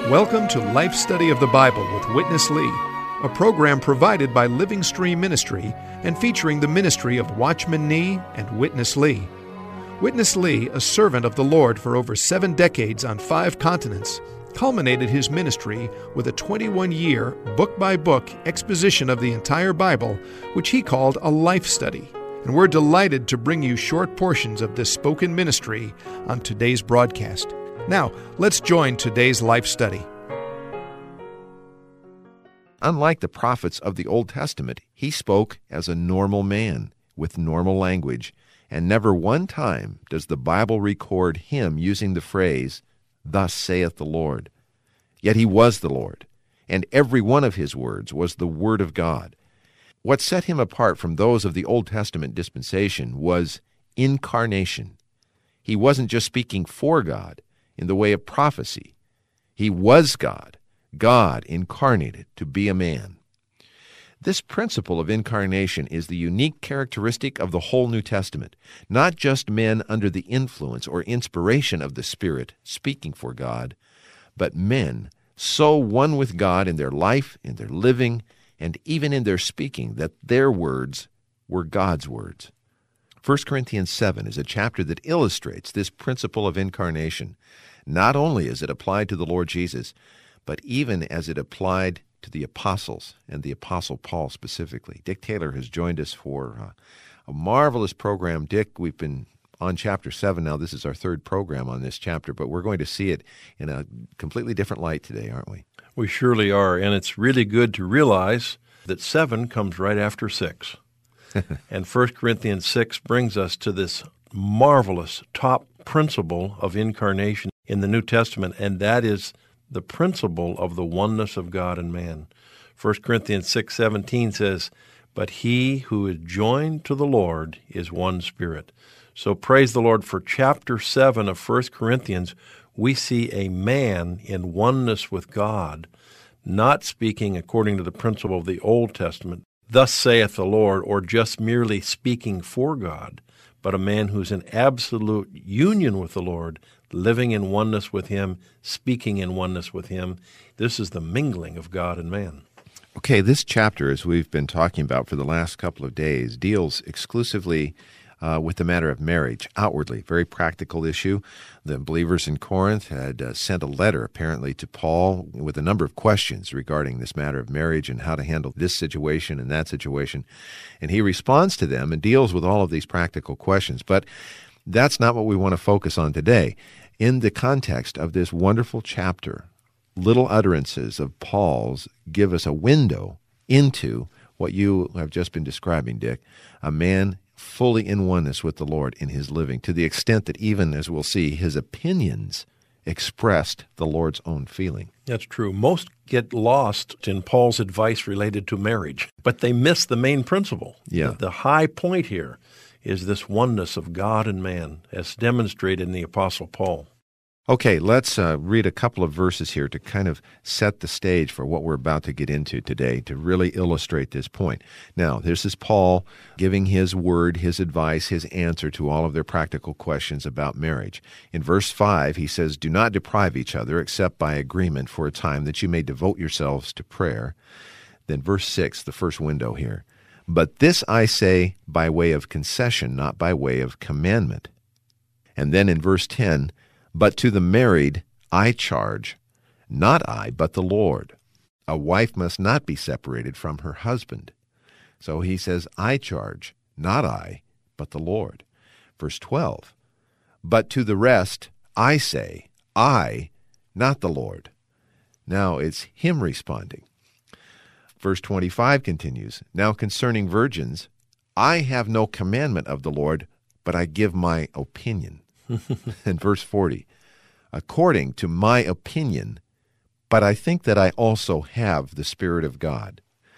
Welcome to Life Study of the Bible with Witness Lee, a program provided by Living Stream Ministry and featuring the ministry of Watchman Nee and Witness Lee. Witness Lee, a servant of the Lord for over 7 decades on 5 continents, culminated his ministry with a 21-year, book-by-book exposition of the entire Bible, which he called a life study. And we're delighted to bring you short portions of this spoken ministry on today's broadcast. Now, let's join today's life study. Unlike the prophets of the Old Testament, he spoke as a normal man with normal language, and never one time does the Bible record him using the phrase, "Thus saith the Lord." Yet he was the Lord, and every one of his words was the Word of God. What set him apart from those of the Old Testament dispensation was incarnation. He wasn't just speaking for God in the way of prophecy. He was God, God incarnated to be a man. This principle of incarnation is the unique characteristic of the whole New Testament, not just men under the influence or inspiration of the Spirit speaking for God, but men so one with God in their life, in their living, and even in their speaking that their words were God's words. 1 Corinthians 7 is a chapter that illustrates this principle of incarnation. Not only is it applied to the Lord Jesus, but even as it applied to the apostles, and the Apostle Paul specifically. Dick Taylor has joined us for a marvelous program. Dick, we've been on chapter 7 now. This is our 3rd program on this chapter, but we're going to see it in a completely different light today, aren't we? We surely are, and it's really good to realize that 7 comes right after 6. And 1 Corinthians 6 brings us to this marvelous top principle of incarnation in the New Testament, and that is the principle of the oneness of God and man. 1 Corinthians 6:17 says, "But he who is joined to the Lord is one spirit." So praise the Lord for chapter 7 of 1 Corinthians. We see a man in oneness with God, not speaking according to the principle of the Old Testament, "Thus saith the Lord," or just merely speaking for God, but a man who's in absolute union with the Lord, living in oneness with Him, speaking in oneness with Him. This is the mingling of God and man. Okay, this chapter, as we've been talking about for the last couple of days, deals exclusively with the matter of marriage, outwardly, very practical issue. The believers in Corinth had sent a letter, apparently, to Paul with a number of questions regarding this matter of marriage and how to handle this situation and that situation. And he responds to them and deals with all of these practical questions. But that's not what we want to focus on today. In the context of this wonderful chapter, little utterances of Paul's give us a window into what you have just been describing, Dick, a man fully in oneness with the Lord in his living, to the extent that even, as we'll see, his opinions expressed the Lord's own feeling. That's true. Most get lost in Paul's advice related to marriage, but they miss the main principle. Yeah. The high point here is this oneness of God and man, as demonstrated in the Apostle Paul. Okay, let's read a couple of verses here to kind of set the stage for what we're about to get into today to really illustrate this point. Now, this is Paul giving his word, his advice, his answer to all of their practical questions about marriage. In verse 5, he says, "Do not deprive each other except by agreement for a time that you may devote yourselves to prayer." Then verse 6, the first window here. "But this I say by way of concession, not by way of commandment." And then in verse 10, "But to the married I charge, not I, but the Lord. A wife must not be separated from her husband." So he says, I charge, not I, but the Lord. Verse 12, "But to the rest I say, I, not the Lord." Now it's him responding. Verse 25 continues, "Now concerning virgins, I have no commandment of the Lord, but I give my opinion." And verse 40, "According to my opinion, but I think that I also have the Spirit of God."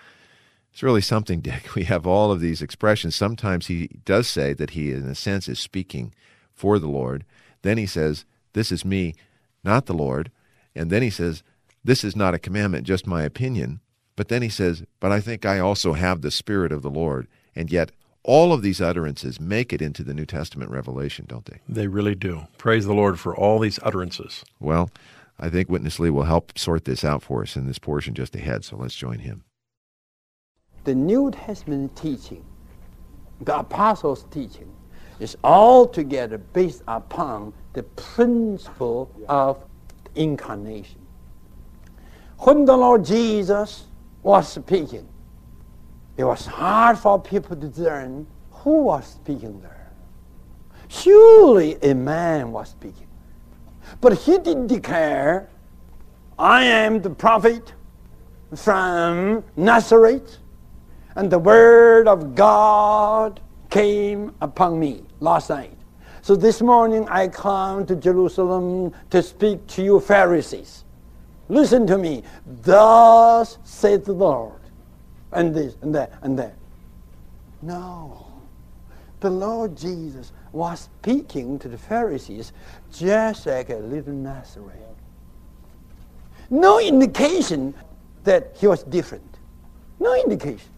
It's really something, Dick. We have all of these expressions. Sometimes he does say that he, in a sense, is speaking for the Lord. Then he says, "This is me, not the Lord." And then he says, "This is not a commandment, just my opinion." But then he says, "But I think I also have the Spirit of the Lord." And yet, all of these utterances make it into the New Testament revelation, don't they? They really do. Praise the Lord for all these utterances. Well, I think Witness Lee will help sort this out for us in this portion just ahead, so let's join him. The New Testament teaching, the apostles' teaching, is altogether based upon the principle of incarnation. When the Lord Jesus was speaking, it was hard for people to discern who was speaking there. Surely a man was speaking. But he did declare, I am the prophet from Nazareth, and the word of God came upon me last night. So this morning I come to Jerusalem to speak to you Pharisees. Listen to me. Thus saith the Lord. And this, and that, and that. No. The Lord Jesus was speaking to the Pharisees just like a little Nazarene. No indication that he was different. No indication.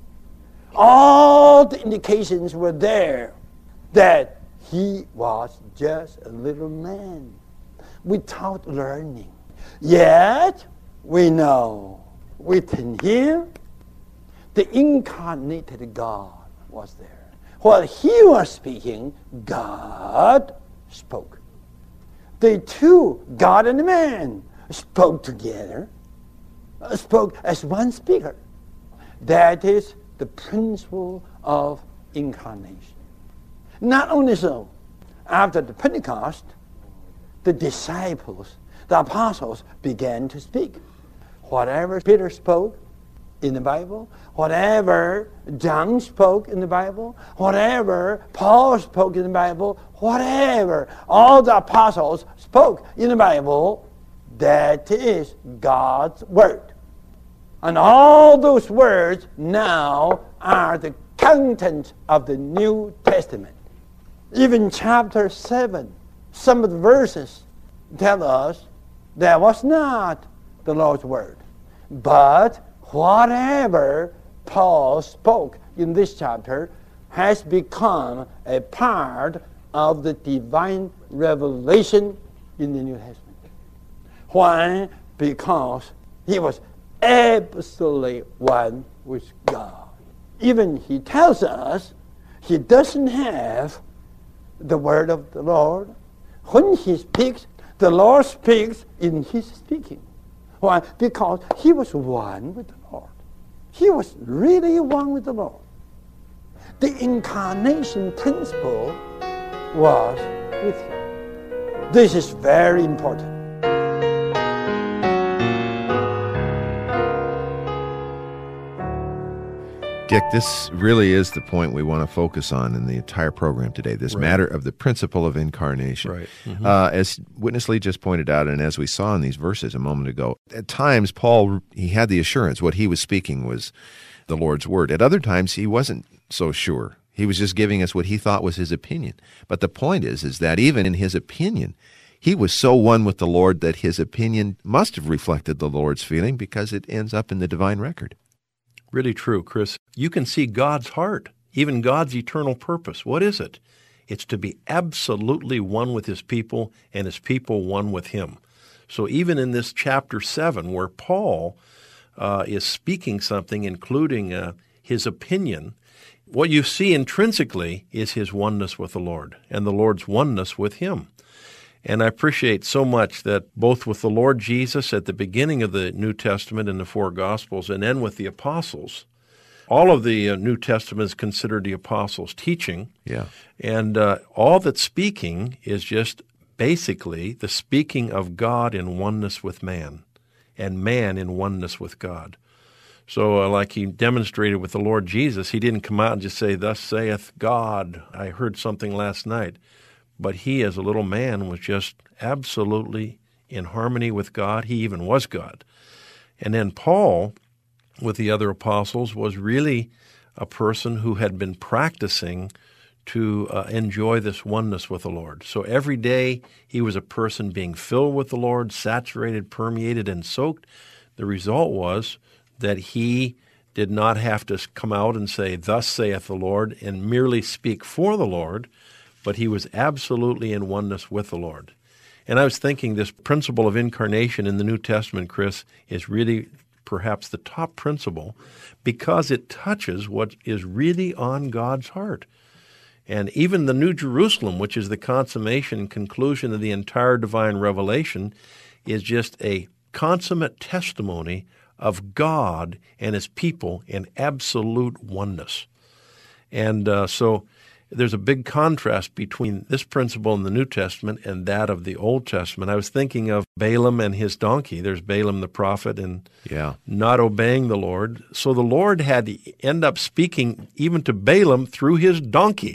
All the indications were there that he was just a little man without learning. Yet, we know within him, the incarnated God was there. While he was speaking, God spoke. The two, God and man, spoke together, spoke as one speaker. That is the principle of incarnation. Not only so, after the Pentecost, the disciples, the apostles began to speak. Whatever Peter spoke in the Bible, whatever John spoke in the Bible, whatever Paul spoke in the Bible, whatever all the apostles spoke in the Bible, that is God's word. And all those words now are the content of the New Testament. Even chapter 7, some of the verses tell us that was not the Lord's word. But whatever Paul spoke in this chapter has become a part of the divine revelation in the New Testament. Why? Because he was absolutely one with God. Even he tells us he doesn't have the word of the Lord. When he speaks, the Lord speaks in his speaking. Why? Because he was one with the Lord. He was really one with the Lord. The incarnation principle was with him. This is very important. Dick, this really is the point we want to focus on in the entire program today, this matter of the principle of incarnation. Right. Mm-hmm. As Witness Lee just pointed out, and as we saw in these verses a moment ago, at times Paul, he had the assurance what he was speaking was the Lord's word. At other times, he wasn't so sure. He was just giving us what he thought was his opinion. But the point is that even in his opinion, he was so one with the Lord that his opinion must have reflected the Lord's feeling because it ends up in the divine record. Really true, Chris. You can see God's heart, even God's eternal purpose. What is it? It's to be absolutely one with his people and his people one with him. So even in this chapter 7, where Paul is speaking something, including his opinion, what you see intrinsically is his oneness with the Lord and the Lord's oneness with him. And I appreciate so much that both with the Lord Jesus at the beginning of the New Testament in the four Gospels and then with the apostles, all of the New Testament is considered the apostles' teaching. Yeah. And all that's speaking is just basically the speaking of God in oneness with man and man in oneness with God. So like he demonstrated with the Lord Jesus, he didn't come out and just say, "Thus saith God, I heard something last night." But he, as a little man, was just absolutely in harmony with God. He even was God. And then Paul, with the other apostles, was really a person who had been practicing to enjoy this oneness with the Lord. So every day he was a person being filled with the Lord, saturated, permeated, and soaked. The result was that he did not have to come out and say, "Thus saith the Lord," and merely speak for the Lord, but he was absolutely in oneness with the Lord. And I was thinking this principle of incarnation in the New Testament, Chris, is really perhaps the top principle because it touches what is really on God's heart. And even the New Jerusalem, which is the consummation and conclusion of the entire divine revelation, is just a consummate testimony of God and His people in absolute oneness. And so there's a big contrast between this principle in the New Testament and that of the Old Testament. I was thinking of Balaam and his donkey. There's Balaam the prophet and not obeying the Lord. So the Lord had to end up speaking even to Balaam through his donkey.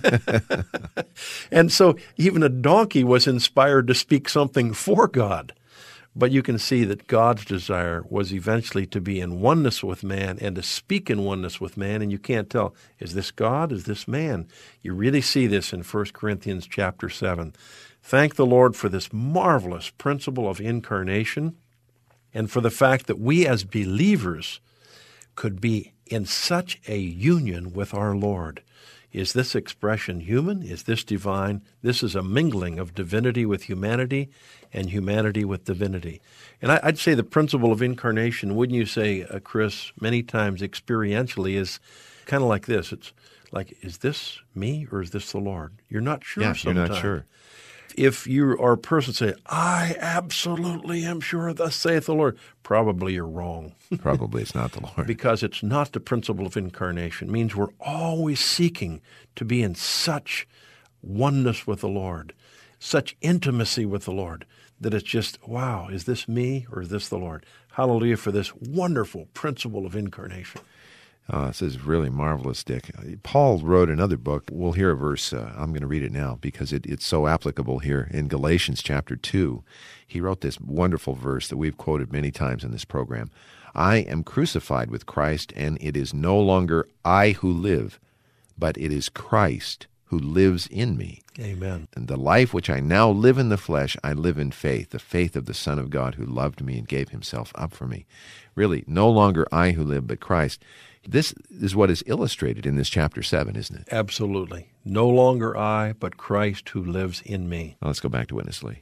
And so even a donkey was inspired to speak something for God. But you can see that God's desire was eventually to be in oneness with man and to speak in oneness with man. And you can't tell, is this God? Is this man? You really see this in 1 Corinthians chapter 7. Thank the Lord for this marvelous principle of incarnation and for the fact that we as believers could be in such a union with our Lord. Is this expression human? Is this divine? This is a mingling of divinity with humanity and humanity with divinity. And I'd say the principle of incarnation, wouldn't you say, Chris, many times experientially is kind of like this. It's like, is this me or is this the Lord? You're not sure sometimes. You're not sure. If you are a person saying, I absolutely am sure, thus saith the Lord, probably you're wrong. Probably it's not the Lord. Because it's not the principle of incarnation. It means we're always seeking to be in such oneness with the Lord, such intimacy with the Lord, that it's just, wow, is this me or is this the Lord? Hallelujah for this wonderful principle of incarnation. This is really marvelous, Dick. Paul wrote another book. We'll hear a verse. I'm going to read it now because it's so applicable here in Galatians chapter 2. He wrote this wonderful verse that we've quoted many times in this program. I am crucified with Christ, and it is no longer I who live, but it is Christ who lives in me. Amen. And the life which I now live in the flesh, I live in faith, the faith of the Son of God who loved me and gave himself up for me. Really, no longer I who live, but Christ. This is what is illustrated in this chapter 7, isn't it? Absolutely. No longer I, but Christ who lives in me. Now let's go back to Witness Lee.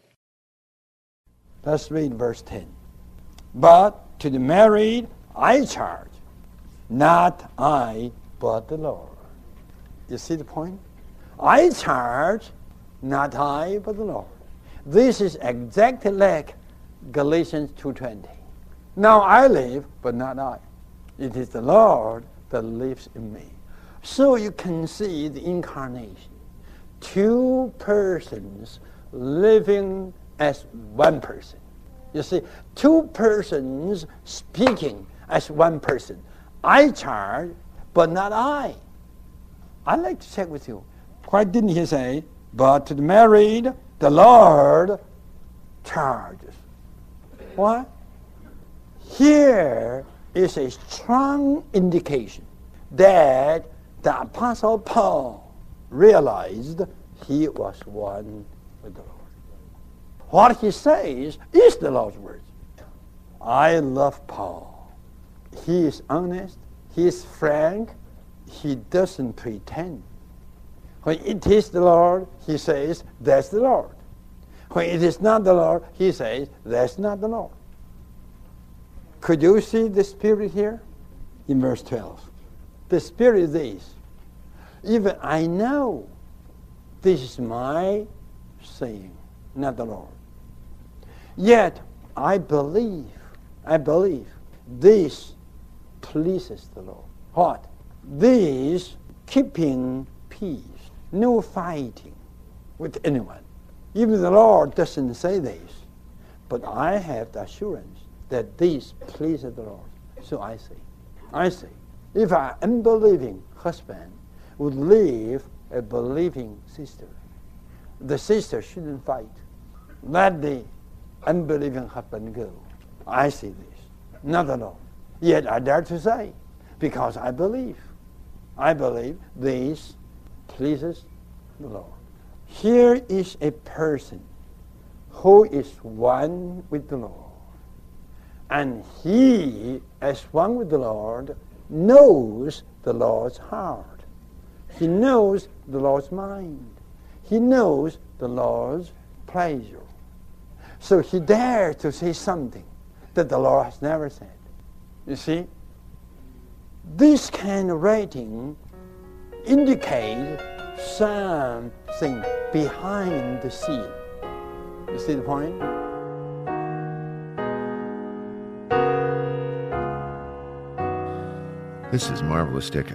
Let's read verse 10. But to the married I charge, not I, but the Lord. You see the point? I charge, not I, but the Lord. This is exactly like Galatians 2:20. Now I live, but not I. It is the Lord that lives in me. So you can see the incarnation. Two persons living as one person. You see, two persons speaking as one person. I charge, but not I. I'd like to check with you. Why didn't he say, but to the married, the Lord charges? Why? Here is a strong indication that the Apostle Paul realized he was one with the Lord. What he says is the Lord's words. I love Paul. He is honest. He is frank. He doesn't pretend. When it is the Lord, he says, that's the Lord. When it is not the Lord, he says, that's not the Lord. Could you see the Spirit here? In verse 12. The Spirit is this. Even I know this is my saying, not the Lord. Yet I believe this pleases the Lord. What? This keeping peace, no fighting with anyone. Even the Lord doesn't say this, but I have the assurance that this pleases the Lord. So I say, if an unbelieving husband would leave a believing sister, the sister shouldn't fight. Let the unbelieving husband go. I see this, not the Lord. Yet I dare to say, because I believe this pleases the Lord. Here is a person who is one with the Lord. And he, as one with the Lord, knows the Lord's heart. He knows the Lord's mind. He knows the Lord's pleasure. So he dared to say something that the Lord has never said. You see, this kind of writing indicates something behind the scene. You see the point? This is marvelous, Dick.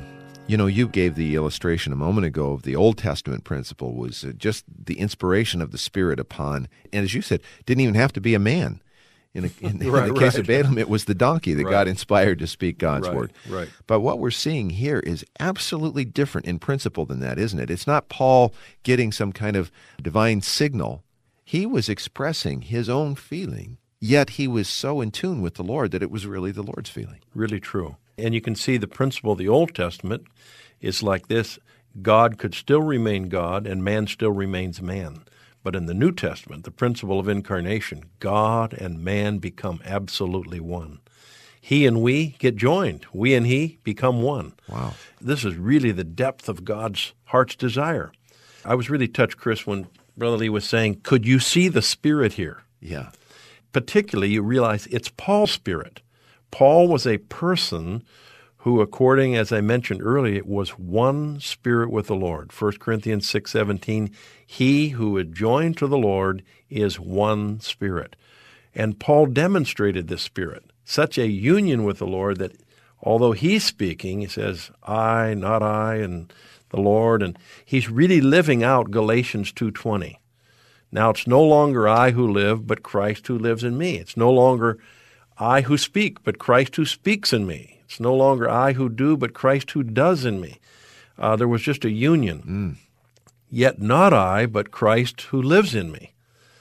You gave the illustration a moment ago of the Old Testament principle was just the inspiration of the Spirit upon, and as you said, didn't even have to be a man. In the case of Balaam, it was the donkey that got inspired to speak God's word. Right. But what we're seeing here is absolutely different in principle than that, isn't it? It's not Paul getting some kind of divine signal. He was expressing his own feeling, yet he was so in tune with the Lord that it was really the Lord's feeling. Really true. And you can see the principle of the Old Testament is like this. God could still remain God and man still remains man. But in the New Testament, the principle of incarnation, God and man become absolutely one. He and we get joined. We and he become one. Wow. This is really the depth of God's heart's desire. I was really touched, Chris, when Brother Lee was saying, could you see the Spirit here? Yeah. Particularly, you realize it's Paul's Spirit. Paul was a person who, according, as I mentioned earlier, was one spirit with the Lord. 1 Corinthians 6:17, he who is joined to the Lord is one spirit. And Paul demonstrated this spirit, such a union with the Lord that although he's speaking, he says, I, not I, and the Lord, and he's really living out Galatians 2:20. Now it's no longer I who live, but Christ who lives in me. It's no longer I who speak, but Christ who speaks in me. It's no longer I who do, but Christ who does in me. There was just a union. Yet not I, but Christ who lives in me.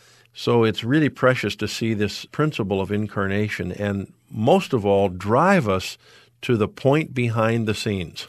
So it's really precious to see this principle of incarnation and most of all drive us to the point behind the scenes.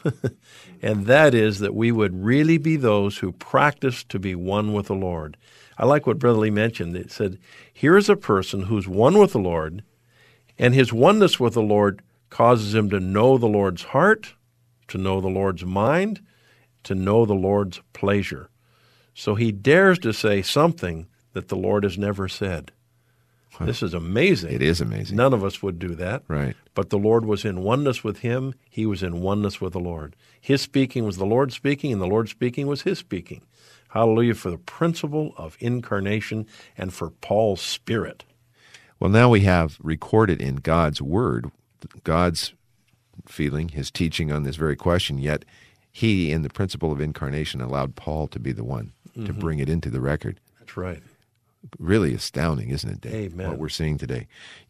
And that is that we would really be those who practice to be one with the Lord. I like what Brother Lee mentioned. It said, here is a person who's one with the Lord, and his oneness with the Lord causes him to know the Lord's heart, to know the Lord's mind, to know the Lord's pleasure. So he dares to say something that the Lord has never said. This is amazing. It is amazing. None of us would do that. Right. But the Lord was in oneness with him. He was in oneness with the Lord. His speaking was the Lord speaking, and the Lord speaking was his speaking. Hallelujah for the principle of incarnation and for Paul's Spirit. Well, now we have recorded in God's Word, God's feeling, his teaching on this very question, yet he, in the principle of incarnation, allowed Paul to be the one to bring it into the record. That's right. Really astounding, isn't it, Dave? Amen. What we're seeing today.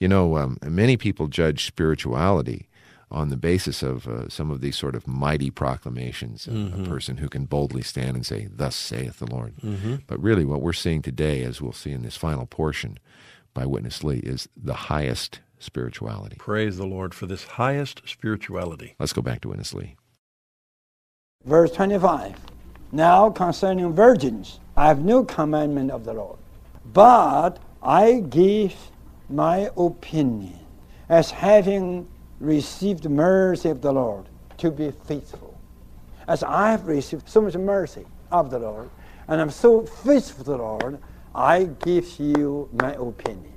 Many people judge spirituality on the basis of some of these sort of mighty proclamations, a person who can boldly stand and say, thus saith the Lord. But really what we're seeing today, as we'll see in this final portion by Witness Lee, is the highest spirituality. Praise the Lord for this highest spirituality. Let's go back to Witness Lee. Verse 25. Now concerning virgins, I have no commandment of the Lord, but I give my opinion as having received mercy of the Lord to be faithful. As I have received so much mercy of the Lord, and I'm so faithful to the Lord, I give you my opinion.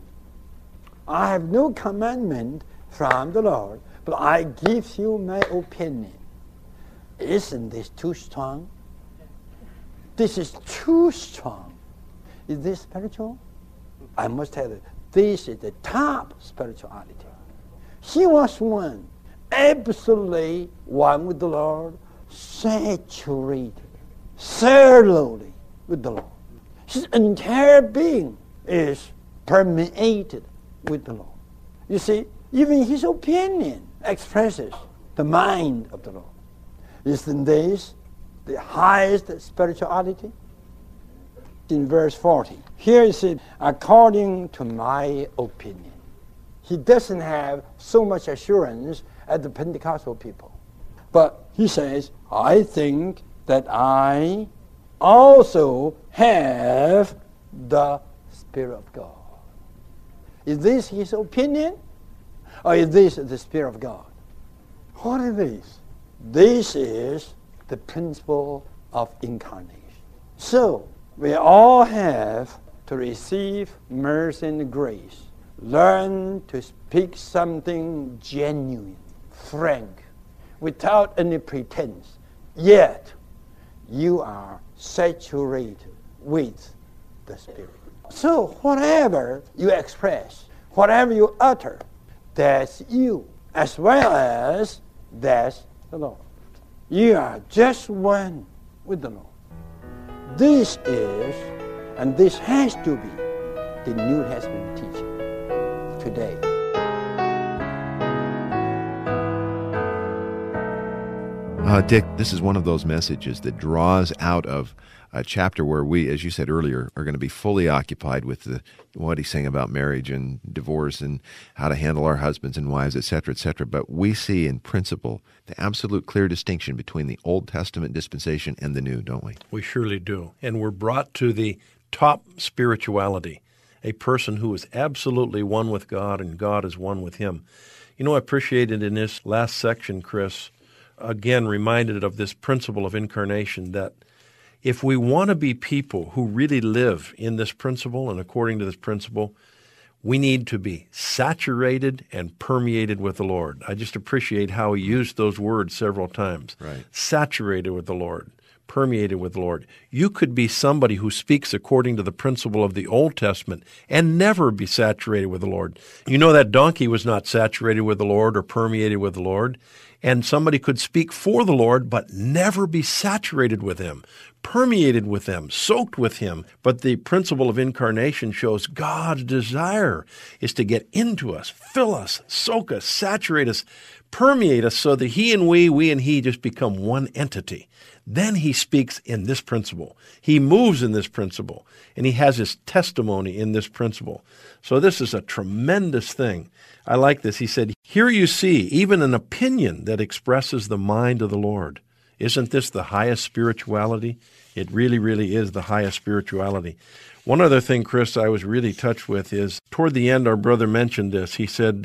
I have no commandment from the Lord, but I give you my opinion. Isn't this too strong? This is too strong. Is this spiritual? I must tell you, this is the top spirituality. He was one, absolutely one with the Lord, saturated, thoroughly with the Lord. His entire being is permeated with the Lord. You see, even his opinion expresses the mind of the Lord. Isn't this the highest spirituality? In verse 40, here it says, according to my opinion. He doesn't have so much assurance as the Pentecostal people. But he says, I think that I also have the Spirit of God. Is this his opinion? Or is this the Spirit of God? What is this? This is the principle of incarnation. So, we all have to receive mercy and grace. Learn to speak something genuine, frank, without any pretense. Yet, you are saturated with the Spirit. So whatever you express, whatever you utter, that's you, as well as that's the Lord. You are just one with the Lord. This is, and this has to be, the New Testament teaching today. Dick, this is one of those messages that draws out of a chapter where we, as you said earlier, are going to be fully occupied with what he's saying about marriage and divorce and how to handle our husbands and wives, et cetera, but we see in principle the absolute clear distinction between the Old Testament dispensation and the New, don't we? We surely do. And we're brought to the top spirituality, a person who is absolutely one with God and God is one with him. You know, I appreciated in this last section, Chris, again reminded of this principle of incarnation, that if we want to be people who really live in this principle and according to this principle, we need to be saturated and permeated with the Lord. I just appreciate how he used those words several times. Right. Saturated with the Lord, permeated with the Lord. You could be somebody who speaks according to the principle of the Old Testament and never be saturated with the Lord. You know, that donkey was not saturated with the Lord or permeated with the Lord. And somebody could speak for the Lord but never be saturated with him, permeated with him, soaked with him. But the principle of incarnation shows God's desire is to get into us, fill us, soak us, saturate us, permeate us so that he and we and he just become one entity. Then he speaks in this principle. He moves in this principle, and he has his testimony in this principle. So this is a tremendous thing. I like this. He said, here you see even an opinion that expresses the mind of the Lord. Isn't this the highest spirituality? It really, really is the highest spirituality. One other thing, Chris, I was really touched with is toward the end, our brother mentioned this. He said,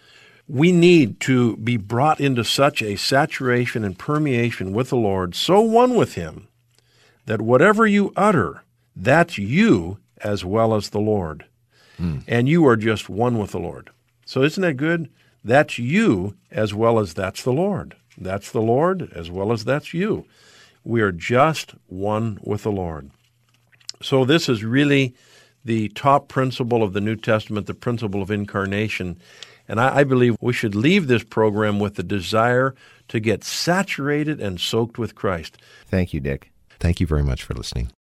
we need to be brought into such a saturation and permeation with the Lord, so one with him, that whatever you utter, that's you as well as the Lord. And you are just one with the Lord. So isn't that good? That's you as well as that's the Lord. That's the Lord as well as that's you. We are just one with the Lord. So this is really the top principle of the New Testament, the principle of incarnation. And I believe we should leave this program with the desire to get saturated and soaked with Christ. Thank you, Dick. Thank you very much for listening.